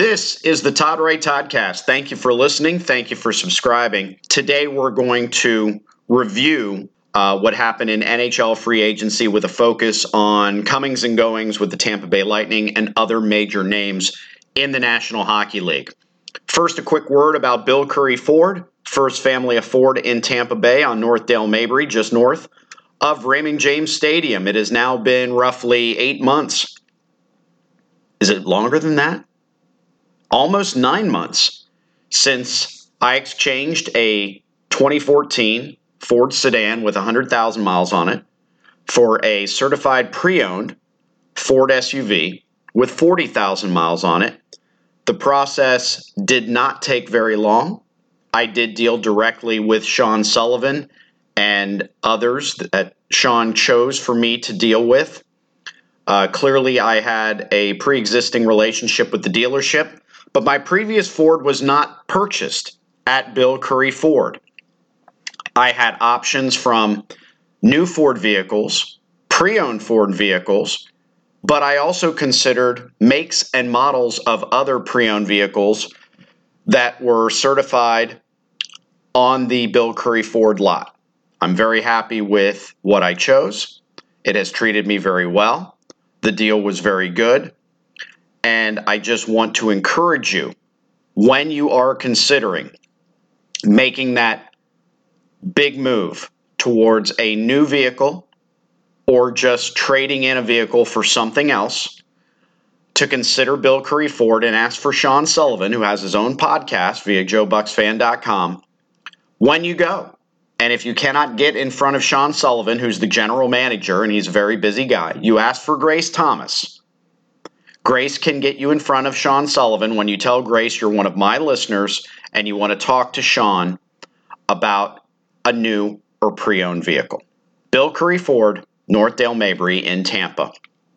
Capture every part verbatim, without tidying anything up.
This is the Todd Wright Toddcast. Thank you for listening. Thank you for subscribing. Today we're going to review uh, what happened in N H L free agency with a focus on comings and goings with the Tampa Bay Lightning and other major names in the National Hockey League. First, a quick word about Bill Curry Ford, first family of Ford in Tampa Bay on North Dale Mabry, just north of Raymond James Stadium. It has now been roughly eight months. Is it longer than that? Almost nine months since I exchanged a twenty fourteen Ford sedan with one hundred thousand miles on it for a certified pre-owned Ford S U V with forty thousand miles on it. The process did not take very long. I did deal directly with Sean Sullivan and others that Sean chose for me to deal with. Uh, clearly, I had a pre-existing relationship with the dealership, but my previous Ford was not purchased at Bill Curry Ford. I had options from new Ford vehicles, pre-owned Ford vehicles, but I also considered makes and models of other pre-owned vehicles that were certified on the Bill Curry Ford lot. I'm very happy with what I chose. It has treated me very well. The deal was very good. And I just want to encourage you, when you are considering making that big move towards a new vehicle or just trading in a vehicle for something else, to consider Bill Curry Ford and ask for Sean Sullivan, who has his own podcast via joe bucks fan dot com, when you go. And if you cannot get in front of Sean Sullivan, who's the general manager, and he's a very busy guy, you ask for Grace Thomas. Grace can get you in front of Sean Sullivan when you tell Grace you're one of my listeners and you want to talk to Sean about a new or pre-owned vehicle. Bill Curry Ford, North Dale Mabry in Tampa.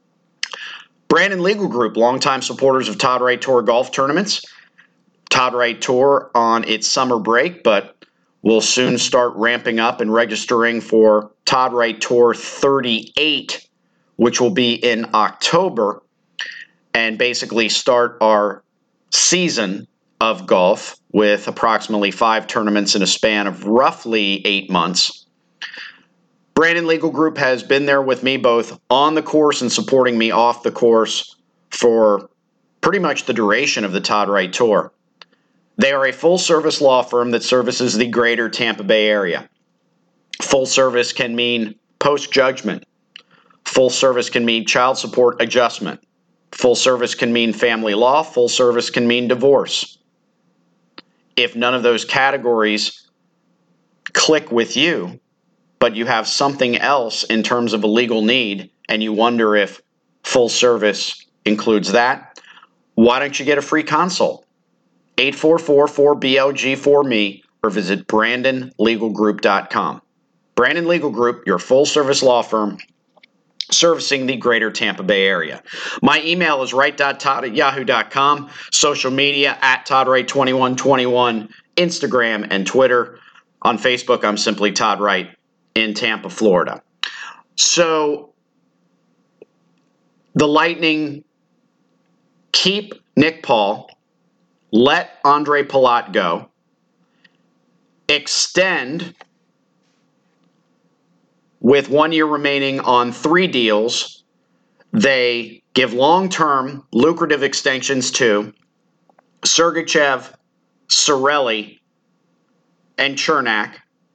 Brandon Legal Group, longtime supporters of Todd Wright Tour golf tournaments. Todd Wright Tour on its summer break, but we'll soon start ramping up and registering for Todd Wright Tour thirty-eight, which will be in October, and basically start our season of golf with approximately five tournaments in a span of roughly eight months. Brandon Legal Group has been there with me both on the course and supporting me off the course for pretty much the duration of the Todd Wright Tour. They are a full-service law firm that services the greater Tampa Bay area. Full service can mean post-judgment. Full service can mean child support adjustment. Full service can mean family law. Full service can mean divorce. If none of those categories click with you, but you have something else in terms of a legal need, and you wonder if full service includes that, why don't you get a free consult? eight four four, four B L G four M E or visit brandon legal group dot com. Brandon Legal Group, your full-service law firm, servicing the greater Tampa Bay area. My email is wright dot todd at yahoo dot com. Social media at Todd Wright twenty-one twenty-one, Instagram and Twitter. On Facebook, I'm simply Todd Wright in Tampa, Florida. So, the Lightning keep Nick Paul, let Andre Palat go, extend with one year remaining on three deals. They give long-term lucrative extensions to Sergachev, Cirelli, and Chernak.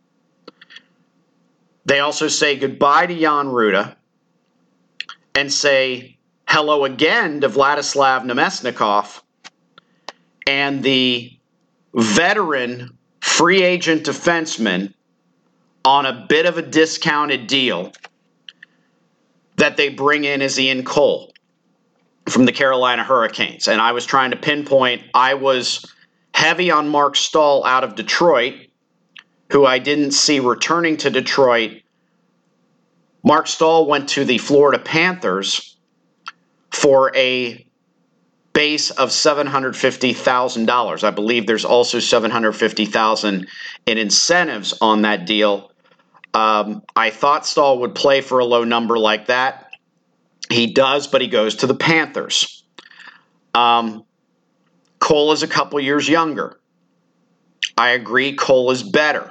They also say goodbye to Jan Ruda and say hello again to Vladislav Nemesnikov and the veteran free agent defenseman on a bit of a discounted deal that they bring in as Ian Cole from the Carolina Hurricanes. And I was trying to pinpoint, I was heavy on Mark Stahl out of Detroit, who I didn't see returning to Detroit. Mark Stahl went to the Florida Panthers for a base of seven hundred fifty thousand dollars. I believe there's also seven hundred fifty thousand dollars in incentives on that deal. Um, I thought Stahl would play for a low number like that. He does, but he goes to the Panthers. Um, Cole is a couple years younger. I agree Cole is better.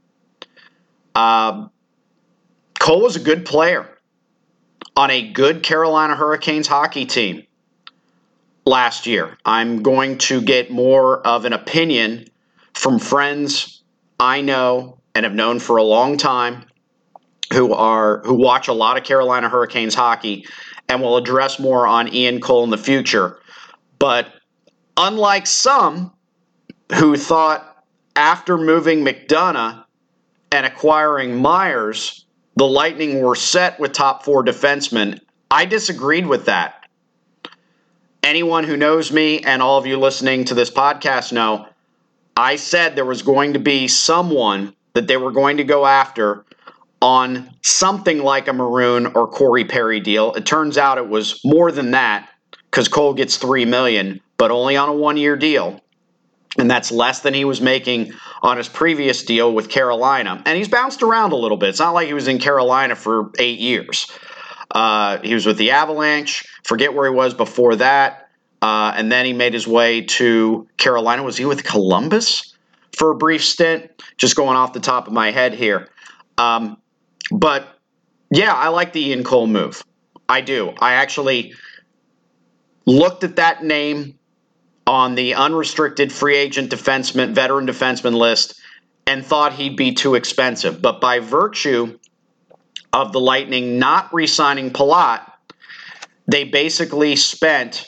Uh, Cole is a good player on a good Carolina Hurricanes hockey team last year. I'm going to get more of an opinion from friends I know and have known for a long time who are who watch a lot of Carolina Hurricanes hockey, and will address more on Ian Cole in the future. But unlike some who thought after moving McDonough and acquiring Myers, the Lightning were set with top four defensemen, I disagreed with that. Anyone who knows me and all of you listening to this podcast know, I said there was going to be someone that they were going to go after on something like a Maroon or Corey Perry deal. It turns out it was more than that, because Cole gets three million dollars, but only on a one-year deal. And that's less than he was making on his previous deal with Carolina. And he's bounced around a little bit. It's not like he was in Carolina for eight years. Uh, he was with the Avalanche. Forget where he was before that. Uh, and then he made his way to Carolina. Was he with Columbus for a brief stint? Just going off the top of my head here. Um, but, yeah, I like the Ian Cole move. I do. I actually looked at that name on the unrestricted free agent defenseman, veteran defenseman list, and thought he'd be too expensive. But by virtue of the Lightning not re-signing Palat, they basically spent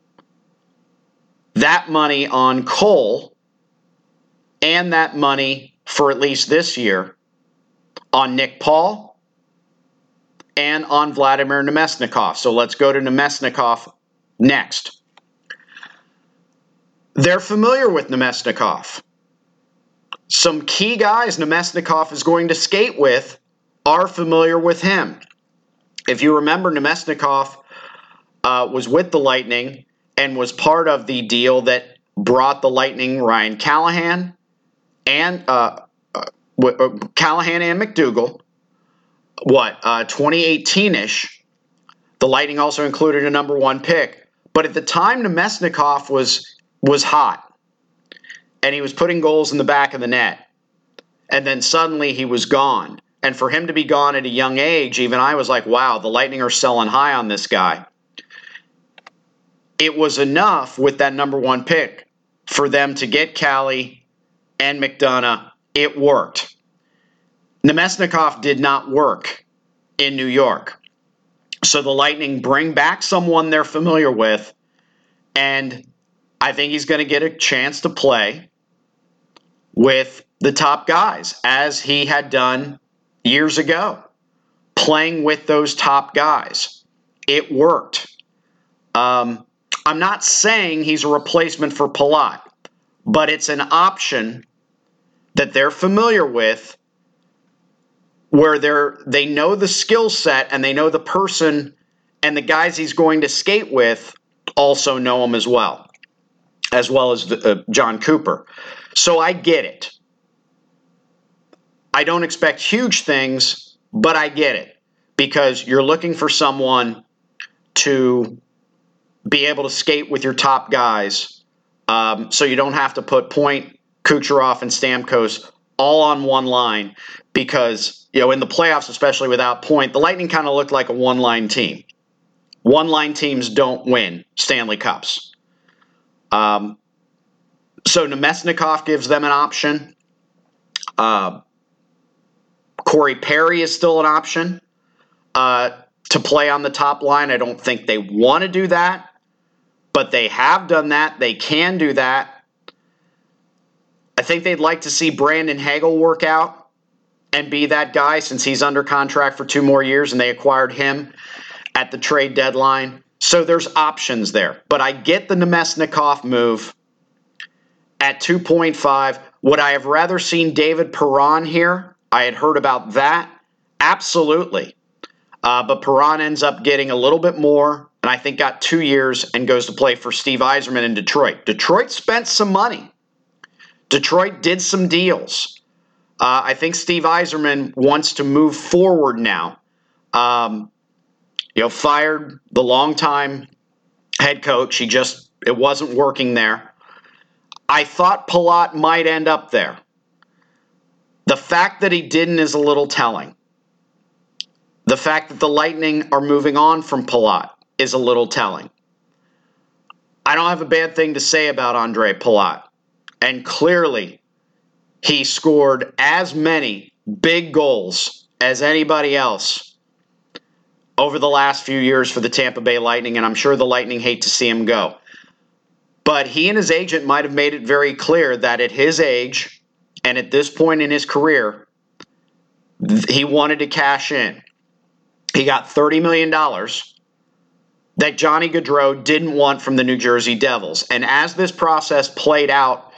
that money on Cole and that money, for at least this year, on Nick Paul and on Vladimir Nemesnikov. So let's go to Nemesnikov next. They're familiar with Nemesnikov. Some key guys Nemesnikov is going to skate with are familiar with him. If you remember, Nemesnikov uh, was with the Lightning and was part of the deal that brought the Lightning Ryan Callahan and uh, uh, Callahan and McDougal. What, uh, twenty eighteen-ish. The Lightning also included a number one pick. But at the time, Nemesnikov was was hot. And he was putting goals in the back of the net. And then suddenly he was gone. And for him to be gone at a young age, even I was like, wow, the Lightning are selling high on this guy. It was enough with that number one pick for them to get Callie and McDonough. It worked. Nemesnikov did not work in New York. So the Lightning bring back someone they're familiar with, and I think he's going to get a chance to play with the top guys, as he had done years ago, playing with those top guys. It worked. Um, I'm not saying he's a replacement for Palat, but it's an option that they're familiar with, where they're they know the skill set and they know the person, and the guys he's going to skate with also know him as well, as well as uh, John Cooper. So I get it. I don't expect huge things, but I get it, because you're looking for someone to be able to skate with your top guys, um, so you don't have to put Point, Kucherov, and Stamkos all on one line, because, you know, in the playoffs, especially without Point, the Lightning kind of looked like a one-line team. One-line teams don't win Stanley Cups. Um, so Nemesnikov gives them an option. Uh, Corey Perry is still an option uh, to play on the top line. I don't think they want to do that, but they have done that. They can do that. I think they'd like to see Brandon Hagel work out and be that guy, since he's under contract for two more years and they acquired him at the trade deadline. So there's options there. But I get the Nemesnikov move at two point five. Would I have rather seen David Perron here? I had heard about that. Absolutely. Uh, but Perron ends up getting a little bit more, and I think got two years and goes to play for Steve Yzerman in Detroit. Detroit spent some money. Detroit did some deals. Uh, I think Steve Yzerman wants to move forward now. Um, you know, fired the longtime head coach. He just, it wasn't working there. I thought Palat might end up there. The fact that he didn't is a little telling. The fact that the Lightning are moving on from Palat is a little telling. I don't have a bad thing to say about Andre Palat. And clearly, he scored as many big goals as anybody else over the last few years for the Tampa Bay Lightning, and I'm sure the Lightning hate to see him go. But he and his agent might have made it very clear that at his age and at this point in his career, he wanted to cash in. He got thirty million dollars that Johnny Gaudreau didn't want from the New Jersey Devils. And as this process played out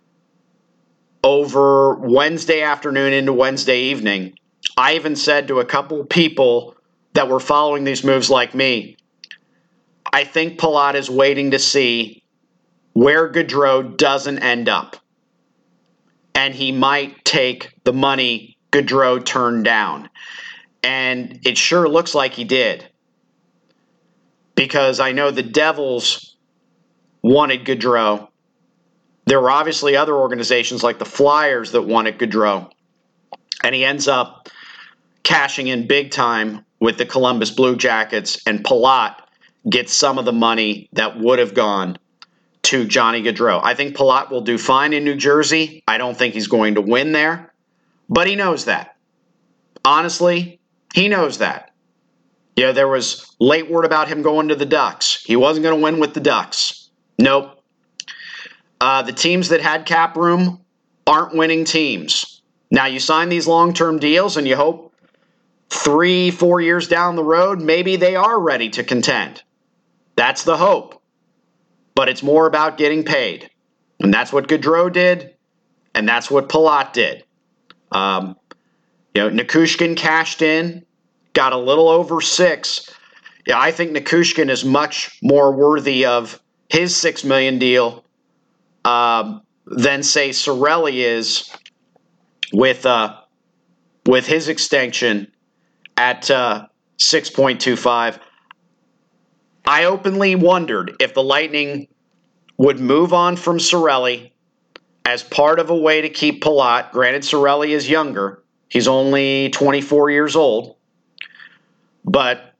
over Wednesday afternoon into Wednesday evening, I even said to a couple people that were following these moves like me, I think Palat is waiting to see where Gaudreau doesn't end up. And he might take the money Gaudreau turned down. And it sure looks like he did. Because I know the Devils wanted Gaudreau. There were obviously other organizations like the Flyers that wanted Gaudreau. And he ends up cashing in big time with the Columbus Blue Jackets. And Palat gets some of the money that would have gone to Johnny Gaudreau. I think Palat will do fine in New Jersey. I don't think he's going to win there. But he knows that. Honestly, he knows that. You know, there was late word about him going to the Ducks. He wasn't going to win with the Ducks. Nope. Uh, the teams that had cap room aren't winning teams. Now, you sign these long-term deals and you hope three, four years down the road, maybe they are ready to contend. That's the hope. But it's more about getting paid. And that's what Gaudreau did, and that's what Palat did. Um, you know, Nichushkin cashed in, got a little over six. Yeah, I think Nichushkin is much more worthy of his six million dollars deal um, than, say, Cirelli is with uh, with his extension at uh, six point two five. I openly wondered if the Lightning would move on from Cirelli as part of a way to keep Palat. Granted, Cirelli is younger. He's only twenty-four years old. But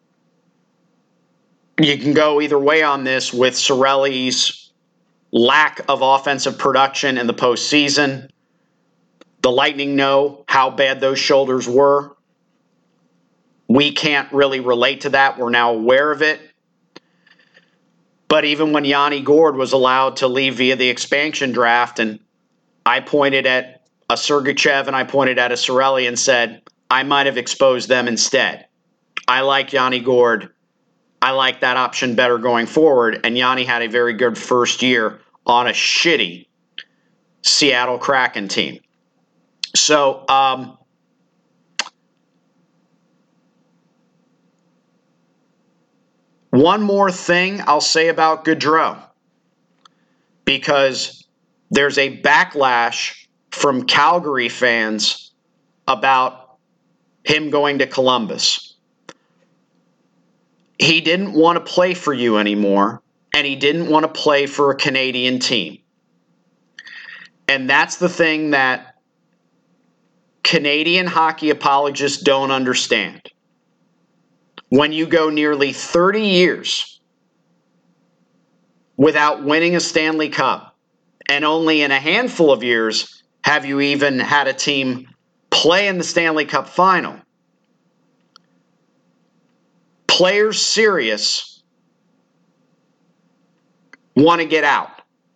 you can go either way on this with Cirelli's lack of offensive production in the postseason. The Lightning know how bad those shoulders were. We can't really relate to that. We're now aware of it. But even when Yanni Gourde was allowed to leave via the expansion draft, and I pointed at a Sergachev and I pointed at a Cirelli and said, I might have exposed them instead. I like Yanni Gourde. I like that option better going forward. And Yanni had a very good first year on a shitty Seattle Kraken team. So, um, one more thing I'll say about Gaudreau, because there's a backlash from Calgary fans about him going to Columbus. He didn't want to play for you anymore, and he didn't want to play for a Canadian team. And that's the thing that Canadian hockey apologists don't understand. When you go nearly thirty years without winning a Stanley Cup, and only in a handful of years have you even had a team play in the Stanley Cup final, players serious want to get out.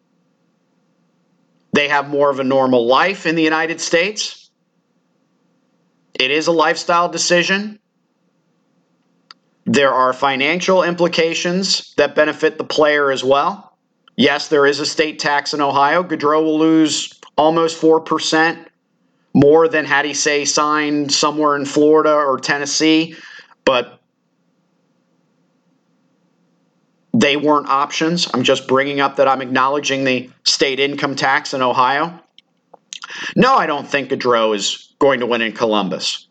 They have more of a normal life in the United States. It is a lifestyle decision. There are financial implications that benefit the player as well. Yes, there is a state tax in Ohio. Gaudreau will lose almost four percent more than had he, say, signed somewhere in Florida or Tennessee. But they weren't options. I'm just bringing up that I'm acknowledging the state income tax in Ohio. No, I don't think Gaudreau is going to win in Columbus.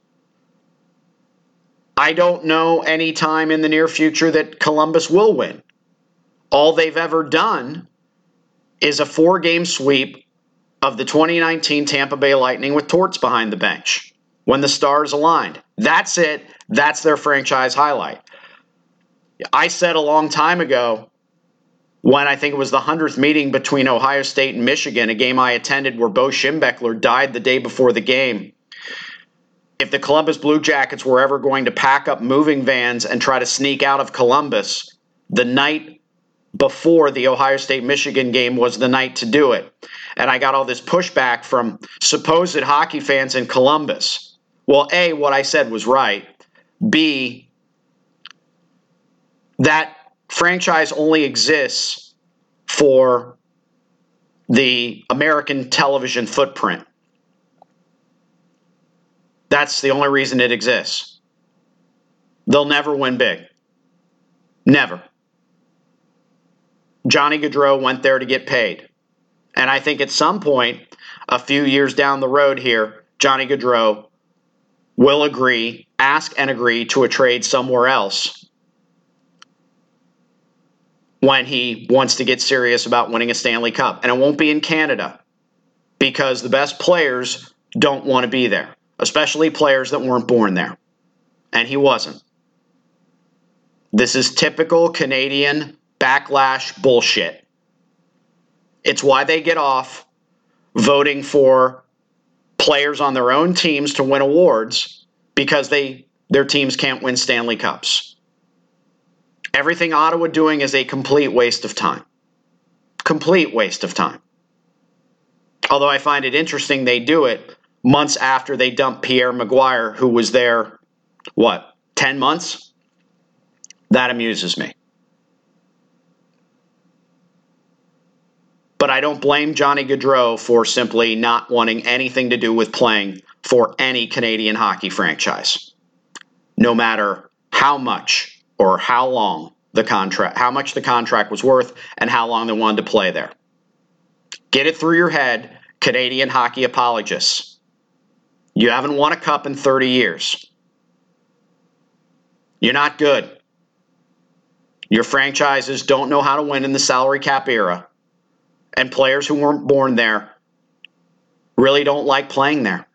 I don't know any time in the near future that Columbus will win. All they've ever done is a four-game sweep of the twenty nineteen Tampa Bay Lightning with Torts behind the bench when the stars aligned. That's it. That's their franchise highlight. I said a long time ago, when I think it was the hundredth meeting between Ohio State and Michigan, a game I attended where Bo Schembechler died the day before the game, if the Columbus Blue Jackets were ever going to pack up moving vans and try to sneak out of Columbus, the night before the Ohio State-Michigan game was the night to do it. And I got all this pushback from supposed hockey fans in Columbus. Well, A, what I said was right. B, that franchise only exists for the American television footprint. That's the only reason it exists. They'll never win big. Never. Johnny Gaudreau went there to get paid. And I think at some point, a few years down the road here, Johnny Gaudreau will agree, ask and agree to a trade somewhere else when he wants to get serious about winning a Stanley Cup. And it won't be in Canada because the best players don't want to be there, especially players that weren't born there. And he wasn't. This is typical Canadian backlash bullshit. It's why they get off voting for players on their own teams to win awards because they their teams can't win Stanley Cups. Everything Ottawa doing is a complete waste of time. Complete waste of time. Although I find it interesting they do it months after they dumped Pierre Maguire, who was there, what, ten months? That amuses me. But I don't blame Johnny Gaudreau for simply not wanting anything to do with playing for any Canadian hockey franchise, no matter how much or how long the contract, how much the contract was worth and how long they wanted to play there. Get it through your head, Canadian hockey apologists. You haven't won a cup in thirty years. You're not good. Your franchises don't know how to win in the salary cap era. And players who weren't born there really don't like playing there.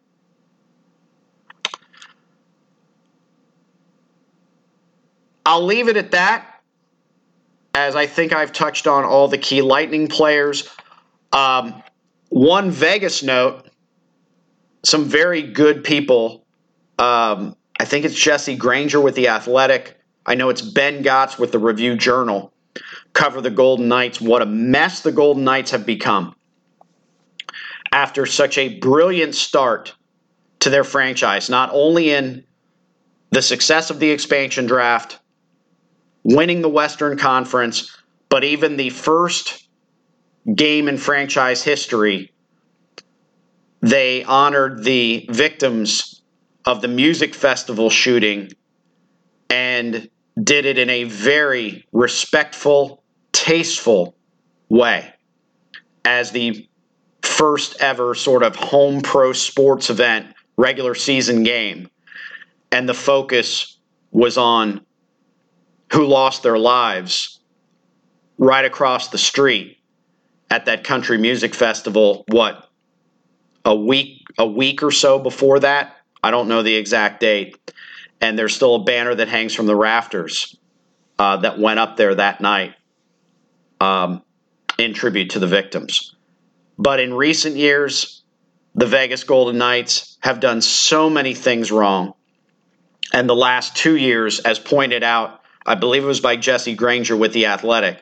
I'll leave it at that, as I think I've touched on all the key Lightning players. Um, one Vegas note, some very good people. Um, I think it's Jesse Granger with The Athletic. I know it's Ben Gotts with the Review Journal. Cover the Golden Knights. What a mess the Golden Knights have become after such a brilliant start to their franchise, not only in the success of the expansion draft, winning the Western Conference, but even the first game in franchise history, they honored the victims of the music festival shooting and did it in a very respectful, tasteful way as the first ever sort of home pro sports event, regular season game. And the focus was on who lost their lives right across the street at that country music festival, what, a week, a week or so before that? I don't know the exact date. And there's still a banner that hangs from the rafters uh, that went up there that night um, in tribute to the victims. But in recent years, the Vegas Golden Knights have done so many things wrong. And the last two years, as pointed out, I believe it was by Jesse Granger with The Athletic.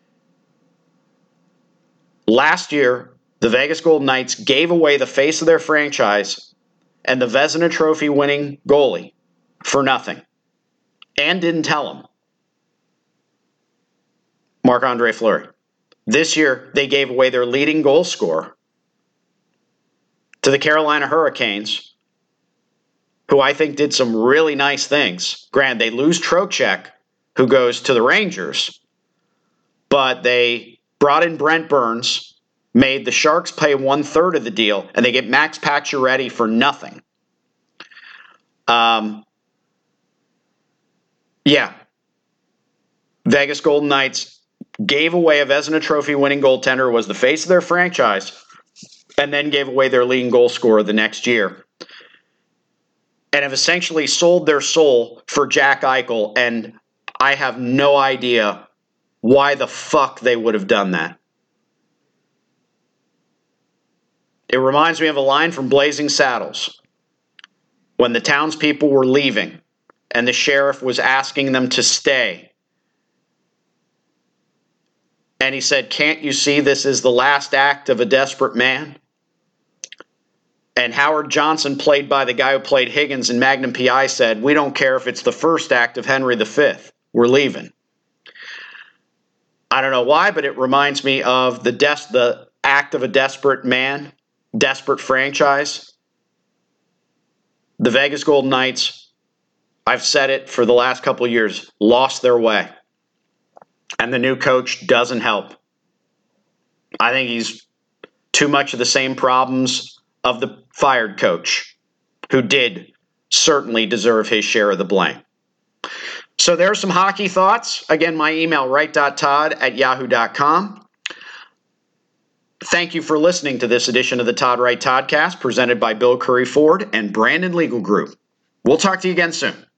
Last year, the Vegas Golden Knights gave away the face of their franchise and the Vezina Trophy winning goalie for nothing, and didn't tell him. Marc-Andre Fleury. This year, they gave away their leading goal scorer to the Carolina Hurricanes, who I think did some really nice things. Granted, they lose Trocheck, who goes to the Rangers, but they brought in Brent Burns, made the Sharks pay one-third of the deal, and they get Max Pacioretty for nothing. Um... Yeah, Vegas Golden Knights gave away a Vezina Trophy winning goaltender, was the face of their franchise, and then gave away their leading goal scorer the next year, and have essentially sold their soul for Jack Eichel, and I have no idea why the fuck they would have done that. It reminds me of a line from Blazing Saddles when the townspeople were leaving and the sheriff was asking them to stay. And he said, "Can't you see this is the last act of a desperate man?" And Howard Johnson, played by the guy who played Higgins in Magnum P I, said, "We don't care if it's the first act of Henry the Fifth. We're leaving." I don't know why, but it reminds me of the des- the act of a desperate man, desperate franchise. The Vegas Golden Knights, I've said it for the last couple of years, lost their way. And the new coach doesn't help. I think he's too much of the same problems of the fired coach, who did certainly deserve his share of the blame. So there's some hockey thoughts. Again, my email, right dot todd at yahoo dot com. Thank you for listening to this edition of the Todd Wright Toddcast, presented by Bill Curry Ford and Brandon Legal Group. We'll talk to you again soon.